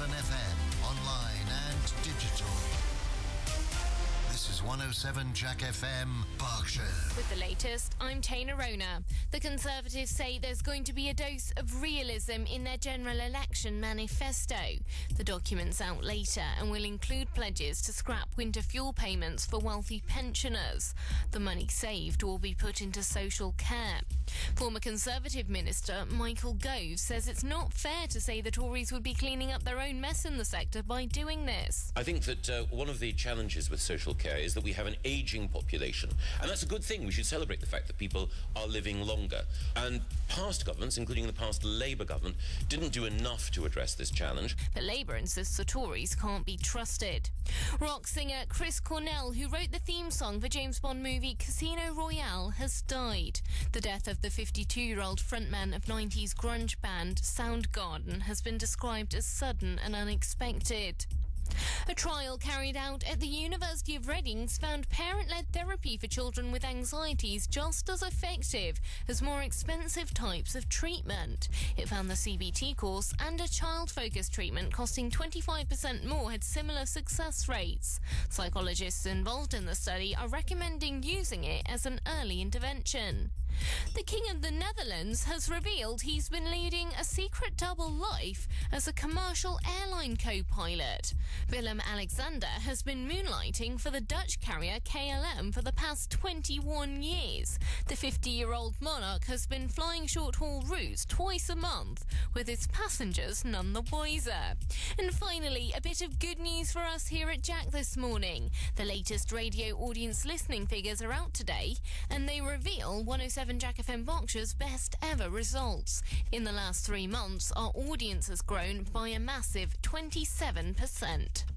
Southern FM, online and digital. This is 107 Jack FM, Berkshire. With the latest, I'm Taina Rona. The Conservatives say there's going to be a dose of realism in their general election manifesto. The document's out later and will include pledges to scrap winter fuel payments for wealthy pensioners. The money saved will be put into social care. Former Conservative Minister Michael Gove says it's not fair to say the Tories would be cleaning up their own mess in the sector by doing this. I think that one of the challenges with social care is that we have an ageing population, and that's a good thing. We should celebrate the fact that people are living longer. And past governments, including the past Labour government, didn't do enough to address this challenge. But Labour insists the Tories can't be trusted. Rock singer Chris Cornell, who wrote the theme song for James Bond movie Casino Royale, has died. The death of the 52-year-old frontman of 90s grunge band Soundgarden has been described as sudden and unexpected. A trial carried out at the University of Reading's found parent-led therapy for children with anxieties just as effective as more expensive types of treatment. It found the CBT course and a child-focused treatment costing 25% more had similar success rates. Psychologists involved in the study are recommending using it as an early intervention. The King of the Netherlands has revealed he's been leading a secret double life as a commercial airline co-pilot. Willem-Alexander has been moonlighting for the Dutch carrier KLM for the past 21 years. The 50-year-old monarch has been flying short-haul routes twice a month, with its passengers none the wiser. And finally, a bit of good news for us here at Jack this morning. The latest radio audience listening figures are out today, and they reveal 107 Jack FM Berkshire's best ever results. In the last 3 months, our audience has grown by a massive 27%.